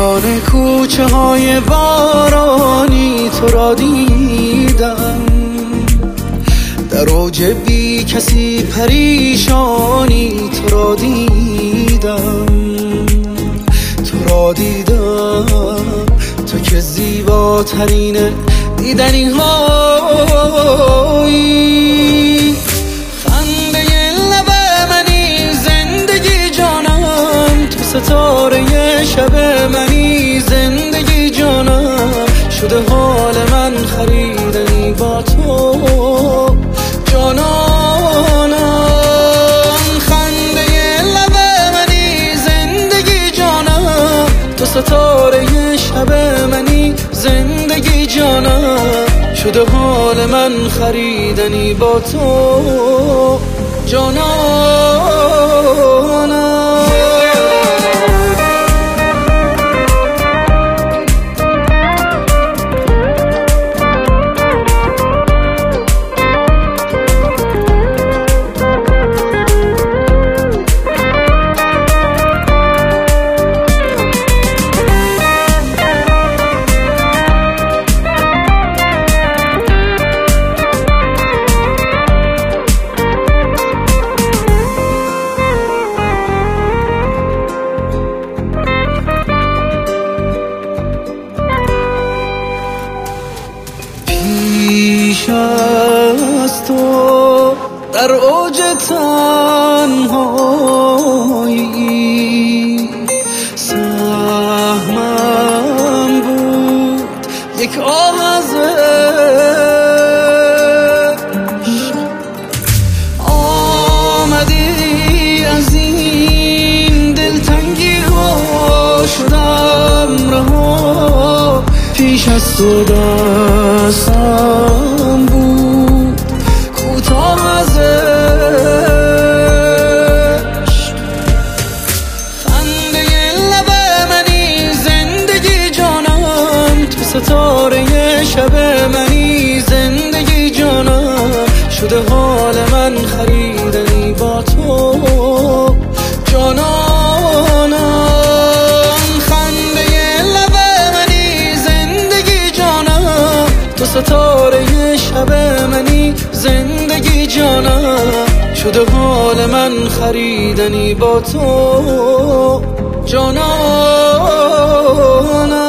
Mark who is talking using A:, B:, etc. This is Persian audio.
A: میان کوچه های بارانی تو را دیدم، در اوج بی کسی پریشانی تو را دیدم، تو را دیدم، تو که زیباترین دیدنی هایی. خنده لب منی زندگی جانم، تو ستاره شب منی زندگی جانم، شده حال من خریدنی با تو جانانم. خنده لب منی زندگی جانم، تو ستاره شب منی زندگی جانم، شده حال من خریدنی با تو جانانم. پیش از تو در اوج تنهایی سهمم بود یک آه از عشق، آمدی از این دلتنگی ها شدم رها. پیش از تو دستم بود کوتاه از عشق، خنده لب منی زندگی جانم، تو ستاره شب منی زندگی جانم، شده حال من خریدنی با تو جانانم. تو ستاره شب منی زندگی جانم، شده حال من خریدنی با تو جانانم.